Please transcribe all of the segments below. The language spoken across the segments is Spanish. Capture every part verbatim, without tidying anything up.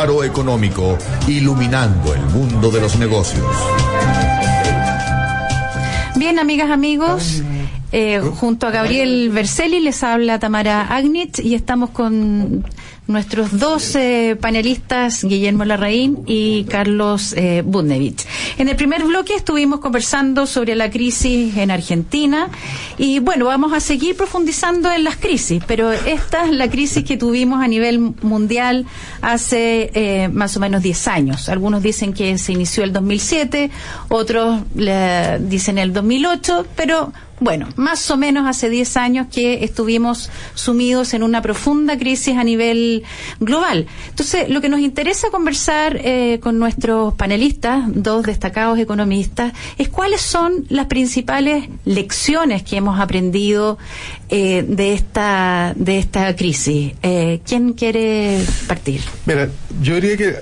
faro económico, iluminando el mundo de los negocios. Bien, amigas, amigos, eh, junto a Gabriel Berzelli les habla Tamara Agnitz y estamos con nuestros dos eh, panelistas, Guillermo Larraín y Carlos eh, Budnevich. En el primer bloque estuvimos conversando sobre la crisis en Argentina y bueno, vamos a seguir profundizando en las crisis, pero esta es la crisis que tuvimos a nivel mundial hace eh, más o menos diez años. Algunos dicen que se inició el dos mil siete, otros le dicen el dos mil ocho, pero bueno, más o menos hace diez años que estuvimos sumidos en una profunda crisis a nivel global. Entonces, lo que nos interesa conversar eh, con nuestros panelistas, dos destacados economistas, es cuáles son las principales lecciones que hemos aprendido eh, de esta de esta crisis. Eh, ¿Quién quiere partir? Mira, yo diría que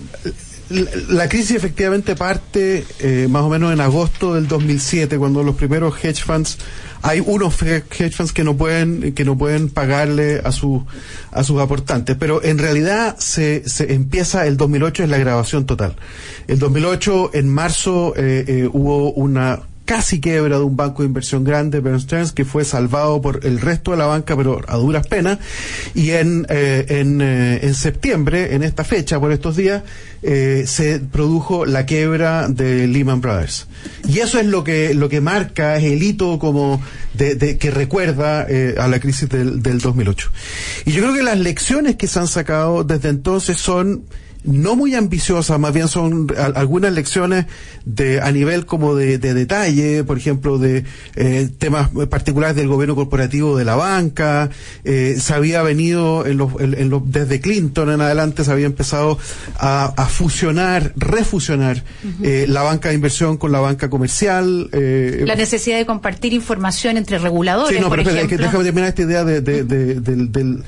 la crisis efectivamente parte eh, más o menos en agosto del dos mil siete, cuando los primeros hedge funds, hay unos hedge funds que no pueden que no pueden pagarle a sus a sus aportantes, pero en realidad se se empieza el dos mil ocho, es la grabación total. El dos mil ocho, en marzo, eh, eh, hubo una casi quiebra de un banco de inversión grande, Bear Stearns, que fue salvado por el resto de la banca, pero a duras penas. Y en eh, en, eh, en septiembre, en esta fecha, por estos días, eh, se produjo la quiebra de Lehman Brothers. Y eso es lo que lo que marca, es el hito como de, de que recuerda eh, a la crisis del, del dos mil ocho. Y yo creo que las lecciones que se han sacado desde entonces son no muy ambiciosas, más bien son a, algunas lecciones de a nivel como de, de detalle, por ejemplo, de eh, temas particulares del gobierno corporativo de la banca. Eh, se había venido en los, en, en los, desde Clinton en adelante se había empezado a, a fusionar, refusionar uh-huh. eh, la banca de inversión con la banca comercial. Eh, la necesidad de compartir información entre reguladores. Sí, no, por pero espera, ejemplo. déjame terminar esta idea de, de, de, de, del, del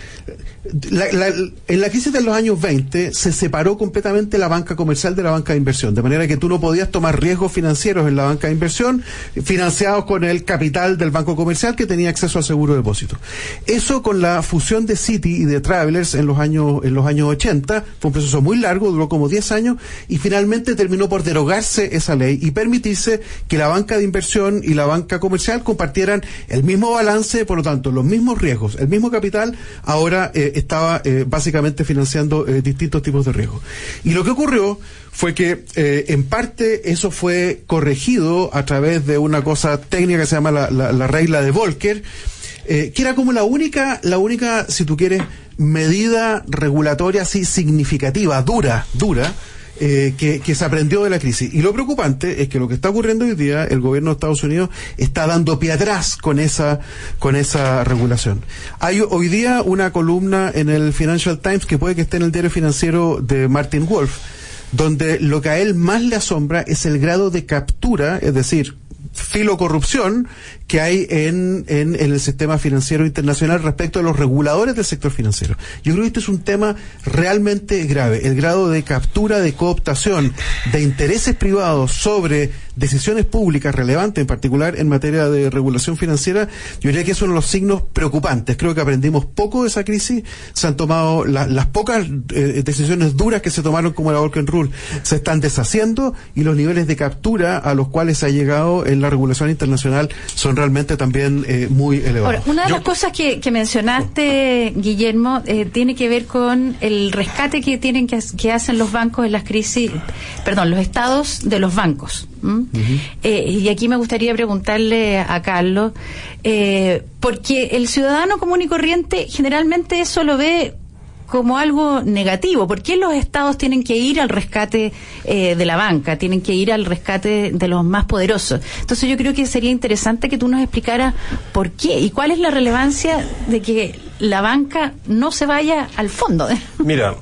la, la, en la crisis de los años veinte se separó completamente la banca comercial de la banca de inversión, de manera que tú no podías tomar riesgos financieros en la banca de inversión financiados con el capital del banco comercial que tenía acceso al seguro de depósito. Eso, con la fusión de Citi y de Travelers en los años en los años ochenta, fue un proceso muy largo, duró como diez años y finalmente terminó por derogarse esa ley y permitirse que la banca de inversión y la banca comercial compartieran el mismo balance, por lo tanto los mismos riesgos, el mismo capital. Ahora eh, estaba eh, básicamente financiando eh, distintos tipos de riesgos. Y lo que ocurrió fue que eh, en parte eso fue corregido a través de una cosa técnica que se llama la, la, la regla de Volcker, eh, que era como la única, la única, si tú quieres, medida regulatoria así significativa, dura, dura, Eh, que, que se aprendió de la crisis. Y lo preocupante es que lo que está ocurriendo hoy día, el gobierno de Estados Unidos está dando pie atrás con esa con esa regulación. Hay hoy día una columna en el Financial Times, que puede que esté en el diario financiero, de Martin Wolf, donde lo que a él más le asombra es el grado de captura, es decir, filocorrupción que hay en, en, en el sistema financiero internacional respecto a los reguladores del sector financiero. Yo creo que este es un tema realmente grave. El grado de captura, de cooptación de intereses privados sobre decisiones públicas relevantes, en particular en materia de regulación financiera, yo diría que es uno de los signos preocupantes. Creo que aprendimos poco de esa crisis. Se han tomado la, las pocas eh, decisiones duras que se tomaron, como la Volcker Rule, se están deshaciendo, y los niveles de captura a los cuales se ha llegado en la regulación internacional son realmente también eh, muy elevados. Ahora, una de Yo, las cosas que, que mencionaste, Guillermo, eh, tiene que ver con el rescate que tienen que, que hacen los bancos en las crisis, perdón, los estados de los bancos. ¿Mm? Uh-huh. Eh, y aquí me gustaría preguntarle a Carlos, eh, porque el ciudadano común y corriente generalmente eso lo ve como algo negativo. ¿Por qué los estados tienen que ir al rescate eh, de la banca, tienen que ir al rescate de los más poderosos? Entonces yo creo que sería interesante que tú nos explicaras por qué y cuál es la relevancia de que la banca no se vaya al fondo. Mira,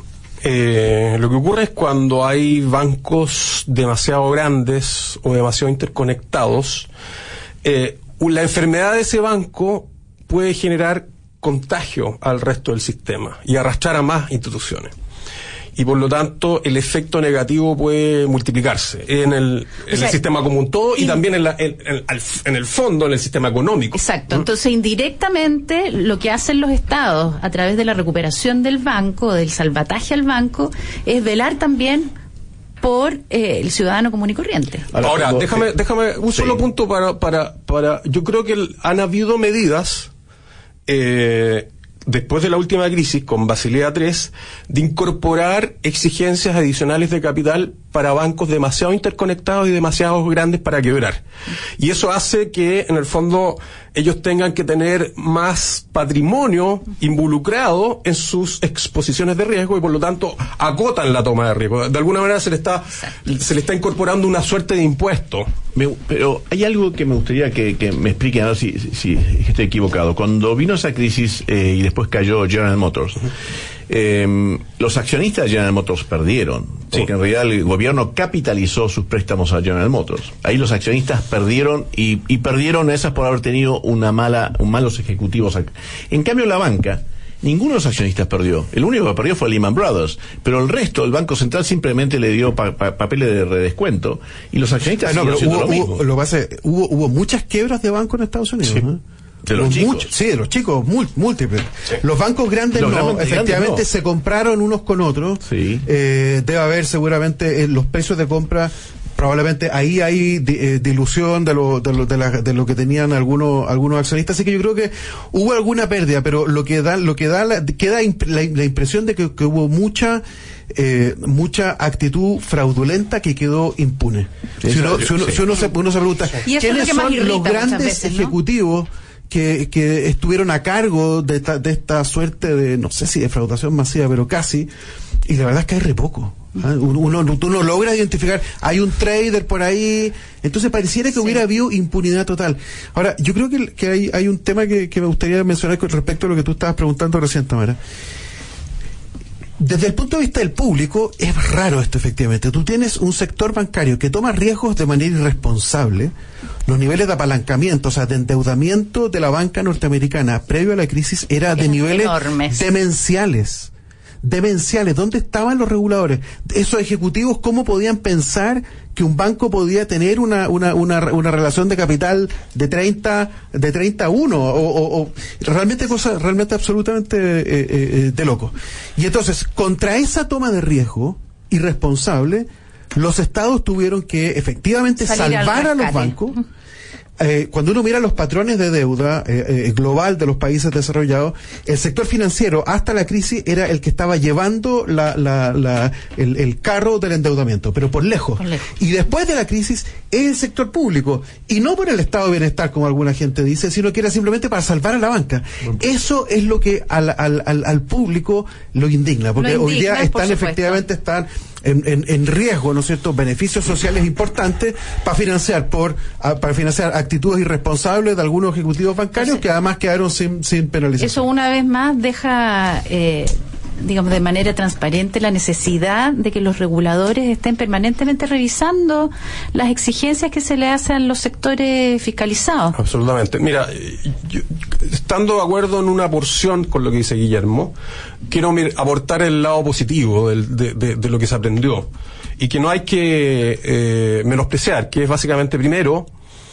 eh, lo que ocurre es cuando hay bancos demasiado grandes o demasiado interconectados, eh, la enfermedad de ese banco puede generar contagio al resto del sistema y arrastrar a más instituciones. y por lo tanto el efecto negativo puede multiplicarse en el, en o sea, el sistema común todo y, y también en, la, en, en, en el fondo en el sistema económico. Exacto, ¿Mm? Entonces indirectamente lo que hacen los estados a través de la recuperación del banco, del salvataje al banco, es velar también por eh, el ciudadano común y corriente. Ahora, Ahora déjame, eh, déjame un sí. solo punto para, para, para, yo creo que el, han habido medidas eh, después de la última crisis con Basilea tres, de incorporar exigencias adicionales de capital para bancos demasiado interconectados y demasiado grandes para quebrar. Y eso hace que, en el fondo, ellos tengan que tener más patrimonio involucrado en sus exposiciones de riesgo y, por lo tanto, acotan la toma de riesgo. De alguna manera se le está, se le está incorporando una suerte de impuesto. Me, pero hay algo que me gustaría que, que me expliquen, a ver si, si, si estoy equivocado. Cuando vino esa crisis eh, y después cayó General Motors, uh-huh. eh, los accionistas de General Motors perdieron, porque sí. en realidad el gobierno capitalizó sus préstamos a General Motors. Ahí los accionistas perdieron y, y perdieron esas por haber tenido una mala, un malos ejecutivos. En cambio la banca, ninguno de los accionistas perdió. El único que perdió fue Lehman Brothers. Pero el resto, el Banco Central simplemente le dio pa pa papeles de redescuento y los accionistas ah, no, pero hubo, lo mismo. Hubo, lo base, hubo, hubo muchas quiebras de bancos en Estados Unidos. Sí. ¿eh? De los, los chicos. Muchos, sí, de los chicos, múltiples. Sí. Los bancos grandes los no, efectivamente grandes no. se compraron unos con otros. Sí. Eh, debe haber seguramente eh, los precios de compra. Probablemente ahí hay di, eh, dilución de lo, de, lo, de, la, de lo que tenían algunos algunos accionistas, así que yo creo que hubo alguna pérdida, pero lo que da lo que da la, queda imp, la, la impresión de que, que hubo mucha eh, mucha actitud fraudulenta que quedó impune. Si uno, si uno, si uno, se, uno se pregunta quiénes son los grandes veces, ¿no? ejecutivos que, que estuvieron a cargo de esta, de esta suerte de, no sé si defraudación masiva, pero casi, y la verdad es que hay re poco. ¿Ah? Uno, uno, tú no logras identificar, hay un trader por ahí, entonces pareciera que sí. hubiera habido impunidad total. Ahora, yo creo que, que hay, hay un tema que, que me gustaría mencionar con respecto a lo que tú estabas preguntando recién, Tamara. Desde el punto de vista del público, es raro esto efectivamente. Tú tienes un sector bancario que toma riesgos de manera irresponsable. Los niveles de apalancamiento, o sea, de endeudamiento de la banca norteamericana previo a la crisis era de niveles enormes. demenciales. demenciales. ¿Dónde estaban los reguladores? Esos ejecutivos, ¿cómo podían pensar que un banco podía tener una una una, una relación de capital de treinta de treinta a uno o, o, o realmente cosas realmente absolutamente eh, eh, de loco? Y entonces, contra esa toma de riesgo irresponsable, los estados tuvieron que efectivamente Salir salvar a los bancos. Eh, cuando uno mira los patrones de deuda eh, eh, global de los países desarrollados, el sector financiero hasta la crisis era el que estaba llevando la, la, la, el, el carro del endeudamiento, pero por lejos. por lejos. Y después de la crisis es el sector público, y no por el estado de bienestar como alguna gente dice, sino que era simplemente para salvar a la banca. Bueno. Eso es lo que al, al, al, al público lo indigna, porque lo indigna, hoy día están efectivamente están En, en, en riesgo, ¿no es cierto?, beneficios sociales importantes para financiar por a, para financiar actitudes irresponsables de algunos ejecutivos bancarios, sí. que además quedaron sin, sin penalización. Eso una vez más deja, eh, digamos, de manera transparente la necesidad de que los reguladores estén permanentemente revisando las exigencias que se le hacen a los sectores fiscalizados. Absolutamente. Mira, yo, estando de acuerdo en una porción con lo que dice Guillermo, quiero mir, aportar el lado positivo del, de, de, de lo que se aprendió y que no hay que eh, menospreciar, que es básicamente, primero,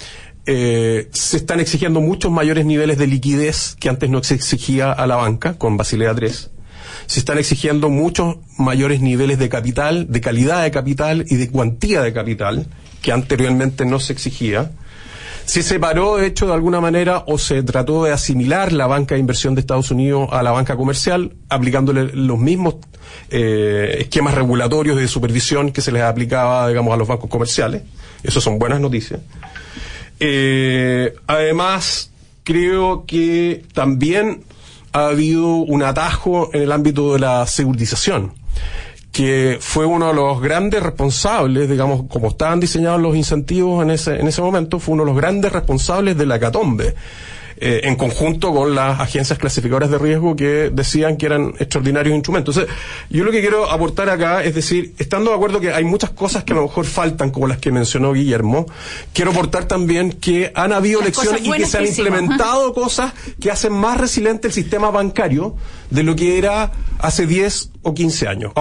eh, se están exigiendo muchos mayores niveles de liquidez que antes no se exigía a la banca con Basilea tres. Se están exigiendo muchos mayores niveles de capital, de calidad de capital y de cuantía de capital que anteriormente no se exigía. Se separó, de hecho, de alguna manera, o se trató de asimilar la banca de inversión de Estados Unidos a la banca comercial, aplicándole los mismos eh, esquemas regulatorios de supervisión que se les aplicaba, digamos, a los bancos comerciales. Eso son buenas noticias. Eh, además, creo que también ha habido un atajo en el ámbito de la securitización, que fue uno de los grandes responsables, digamos, como estaban diseñados los incentivos en ese en ese momento, fue uno de los grandes responsables de la hecatombe, eh, en conjunto con las agencias clasificadoras de riesgo que decían que eran extraordinarios instrumentos. Entonces, yo lo que quiero aportar acá es decir, estando de acuerdo que hay muchas cosas que a lo mejor faltan, como las que mencionó Guillermo, quiero aportar también que han habido las lecciones y que se han implementado cosas que hacen más resiliente el sistema bancario de lo que era hace diez o quince años. Ahora,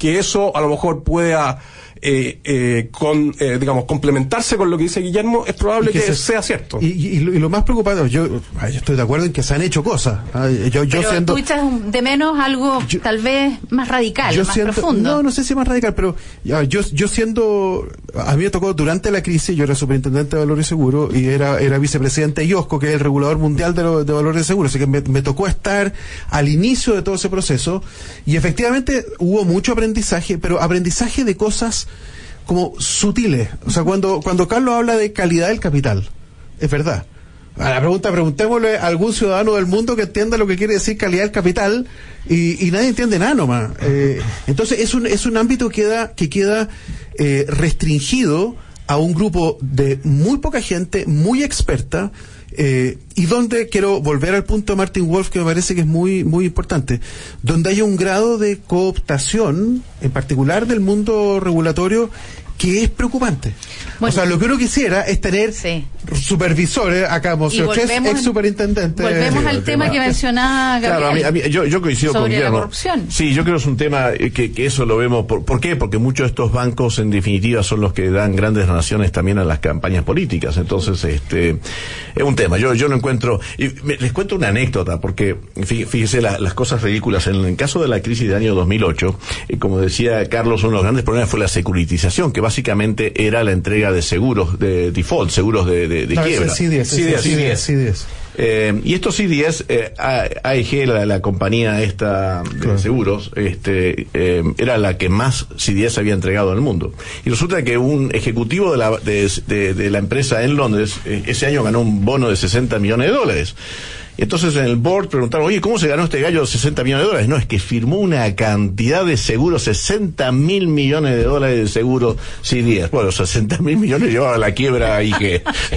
que eso a lo mejor pueda eh, eh, con, eh, digamos, complementarse con lo que dice Guillermo, es probable que, que se, sea cierto. Y, y, y, lo, y lo más preocupado, yo, yo estoy de acuerdo en que se han hecho cosas. Yo, yo pero siendo, tú echas de menos algo yo, tal vez más radical, más siento, profundo. No, no sé si más radical, pero yo, yo siendo, a mí me tocó durante la crisis, yo era superintendente de valores seguros y era, era vicepresidente de I O S C O, que es el regulador mundial de, lo, de valores seguros, así que me, me tocó estar al inicio de todo ese proceso y efectivamente hubo mucho aprendizaje, pero aprendizaje de cosas como sutiles. O sea, cuando, cuando Carlos habla de calidad del capital, es verdad. A la pregunta, preguntémosle a algún ciudadano del mundo que entienda lo que quiere decir calidad del capital y, y nadie entiende nada nomás. Eh, entonces es un, es un ámbito que queda, que queda eh, restringido a un grupo de muy poca gente, muy experta, eh, y donde quiero volver al punto de Martin Wolf, que me parece que es muy, muy importante, donde hay un grado de cooptación, en particular del mundo regulatorio, que es preocupante. Bueno, o sea, lo que uno quisiera es tener sí. supervisores, acá Monseñor Ches, ex superintendente. Volvemos al tema, tema que mencionaba Gabriel. Claro, a mí, a mí, yo, yo coincido sobre con Guillermo. La corrupción. Sí, yo creo que es un tema que, que eso lo vemos. Por, ¿Por qué? Porque muchos de estos bancos, en definitiva, son los que dan grandes donaciones también a las campañas políticas. Entonces, este, es un tema. Yo, yo lo encuentro. Y me, les cuento una anécdota, porque fíjese la, las cosas ridículas. En el caso de la crisis del año dos mil ocho, eh, como decía Carlos, uno de los grandes problemas fue la securitización, que básicamente era la entrega de seguros de default, seguros de, de, de no, quiebra. C D S, C D S, C D S. Eh, y estos C D S, eh, A E G, la, la compañía esta de claro. seguros, este, eh, era la que más C D S había entregado en el mundo. Y resulta que un ejecutivo de la, de, de, de la empresa en Londres, eh, ese año ganó un bono de sesenta millones de dólares. Y entonces en el board preguntaron, oye, ¿cómo se ganó este gallo sesenta millones de dólares? No, es que firmó una cantidad de seguros, sesenta mil millones de dólares de seguros C D S. Bueno, sesenta mil millones llevaba a la quiebra y que...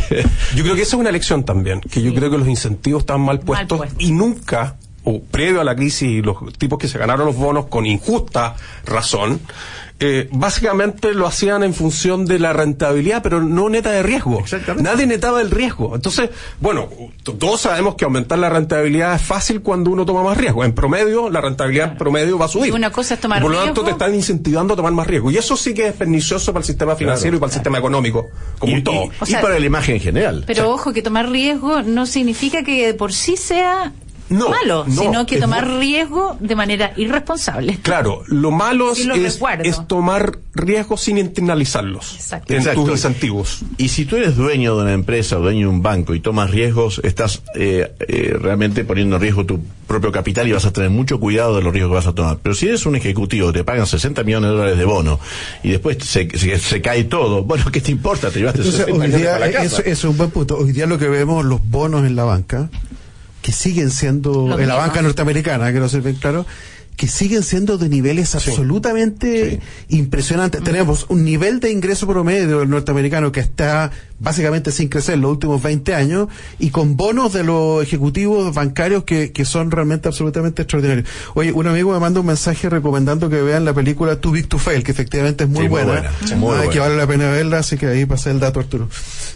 Yo creo que esa es una lección también, que yo sí. creo que los incentivos están mal puestos, mal puestos. Y nunca, o previo a la crisis, los tipos que se ganaron los bonos con injusta razón, Eh, básicamente lo hacían en función de la rentabilidad, pero no neta de riesgo. Exactamente. Nadie netaba el riesgo. Entonces, bueno, todos sabemos que aumentar la rentabilidad es fácil cuando uno toma más riesgo. En promedio, la rentabilidad claro. promedio va a subir. Y una cosa es tomar Por lo riesgo. tanto, te están incentivando a tomar más riesgo. Y eso sí que es pernicioso para el sistema financiero claro. y para el sistema económico, como y, un todo. Y, o y sea, para la imagen en general. Pero sí. ojo, que tomar riesgo no significa que de por sí sea... No, malo, no, sino que tomar muy... riesgo de manera irresponsable. Claro, lo malo sí, lo es, es tomar riesgos sin internalizarlos Exacto. en Exacto. tus incentivos. Y si tú eres dueño de una empresa o dueño de un banco y tomas riesgos, estás eh, eh, realmente poniendo en riesgo tu propio capital y vas a tener mucho cuidado de los riesgos que vas a tomar. Pero si eres un ejecutivo, te pagan sesenta millones de dólares de bono y después se, se, se cae todo, bueno, ¿qué te importa? Te llevaste Entonces, sesenta hoy millones día, para la casa. Eso, eso es un buen punto. Hoy día lo que vemos, los bonos en la banca, que siguen siendo, Lo en la mismo. banca norteamericana, que no se ven claro, que siguen siendo de niveles sí. absolutamente sí. impresionantes. Mm. Tenemos un nivel de ingreso promedio del norteamericano que está básicamente sin crecer los últimos veinte años y con bonos de los ejecutivos bancarios que, que son realmente absolutamente extraordinarios. Oye, un amigo me manda un mensaje recomendando que vean la película Too Big to Fail, que efectivamente es muy sí, buena, muy buena. Sí, ah, muy buena. que vale la pena verla, así que ahí pasé el dato, Arturo.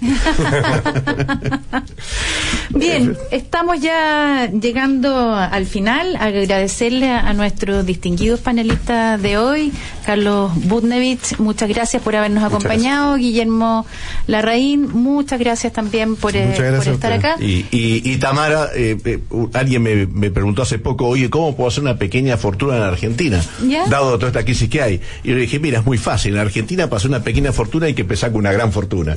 Bien, estamos ya llegando al final. Agradecerle a nuestros distinguidos panelistas de hoy, Carlos Budnevich, muchas gracias por habernos muchas acompañado, gracias. Guillermo Larraín, muchas gracias también por, eh, gracias por estar acá. Y, y, y Tamara, eh, eh, alguien me, me preguntó hace poco, oye, ¿cómo puedo hacer una pequeña fortuna en Argentina? ¿Ya? Dado toda esta crisis que hay. Y yo le dije, mira, es muy fácil, en Argentina para hacer una pequeña fortuna hay que empezar con una gran fortuna.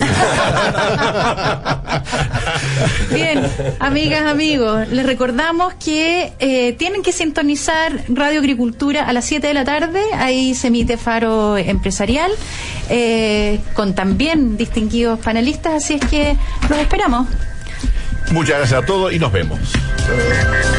Bien, amigas, amigos, les recordamos que eh, tienen que sintonizar Radio Agricultura a las siete de la tarde, ahí se emite Faro Empresarial, eh, con también distinguidos panelistas, así es que los esperamos. Muchas gracias a todos y nos vemos.